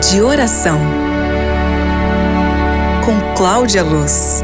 de Oração, com Cláudia Luz.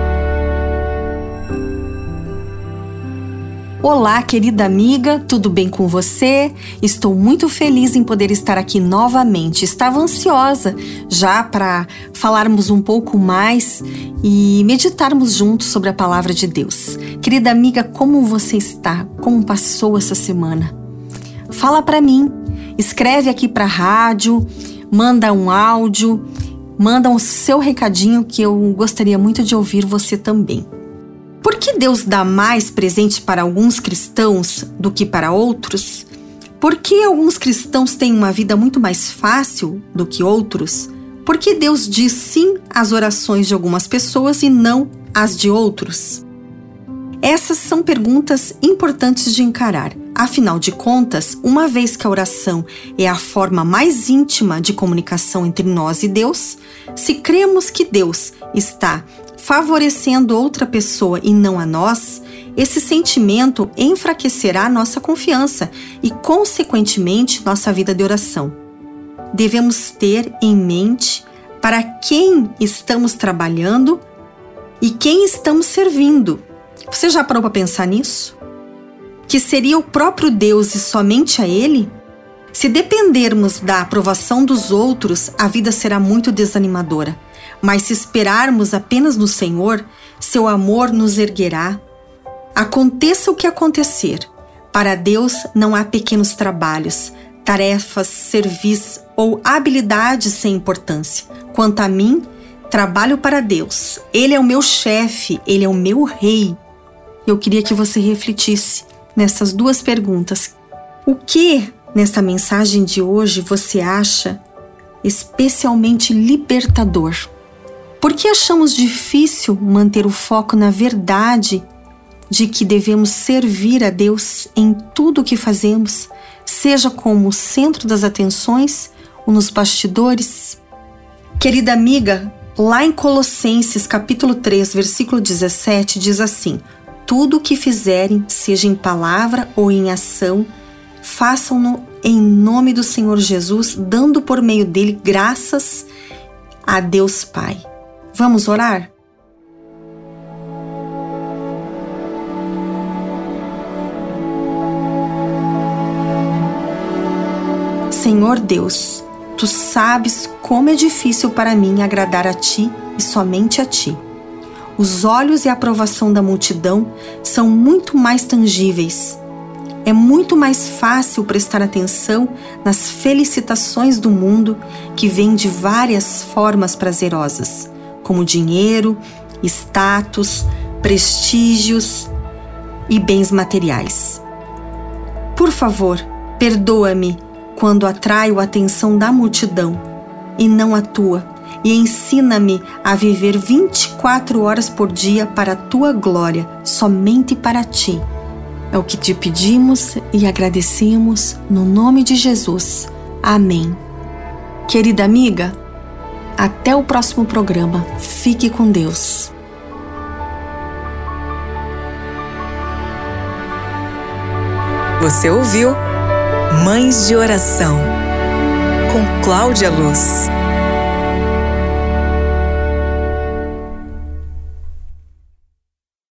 Olá, querida amiga, tudo bem com você? Estou muito feliz em poder estar aqui novamente. Estava ansiosa já para falarmos um pouco mais e meditarmos juntos sobre a palavra de Deus. Querida amiga, como você está? Como passou essa semana? Fala para mim, escreve aqui para a rádio, manda um áudio, manda o seu recadinho que eu gostaria muito de ouvir você também. Por que Deus dá mais presente para alguns cristãos do que para outros? Por que alguns cristãos têm uma vida muito mais fácil do que outros? Por que Deus diz sim às orações de algumas pessoas e não às de outros? Essas são perguntas importantes de encarar. Afinal de contas, uma vez que a oração é a forma mais íntima de comunicação entre nós e Deus, se cremos que Deus está favorecendo outra pessoa e não a nós, esse sentimento enfraquecerá nossa confiança e, consequentemente, nossa vida de oração. Devemos ter em mente para quem estamos trabalhando e quem estamos servindo. Você já parou para pensar nisso? Que seria o próprio Deus e somente a Ele? Se dependermos da aprovação dos outros, a vida será muito desanimadora. Mas se esperarmos apenas no Senhor, seu amor nos erguerá. Aconteça o que acontecer, para Deus não há pequenos trabalhos, tarefas, serviços ou habilidades sem importância. Quanto a mim, trabalho para Deus. Ele é o meu chefe, Ele é o meu rei. Eu queria que você refletisse nessas duas perguntas. O que, nessa mensagem de hoje, você acha especialmente libertador? Por que achamos difícil manter o foco na verdade de que devemos servir a Deus em tudo o que fazemos, seja como o centro das atenções ou nos bastidores? Querida amiga, lá em Colossenses capítulo 3, versículo 17, diz assim: tudo o que fizerem, seja em palavra ou em ação, façam-no em nome do Senhor Jesus, dando por meio dele graças a Deus Pai. Vamos orar? Senhor Deus, Tu sabes como é difícil para mim agradar a Ti e somente a Ti. Os olhos e a aprovação da multidão são muito mais tangíveis. É muito mais fácil prestar atenção nas felicitações do mundo que vêm de várias formas prazerosas, como dinheiro, status, prestígios e bens materiais. Por favor, perdoa-me quando atraio a atenção da multidão e não a Tua, e ensina-me a viver 24 horas por dia para a Tua glória, somente para Ti. É o que Te pedimos e agradecemos no nome de Jesus. Amém. Querida amiga, até o próximo programa. Fique com Deus. Você ouviu Mães de Oração, com Cláudia Luz.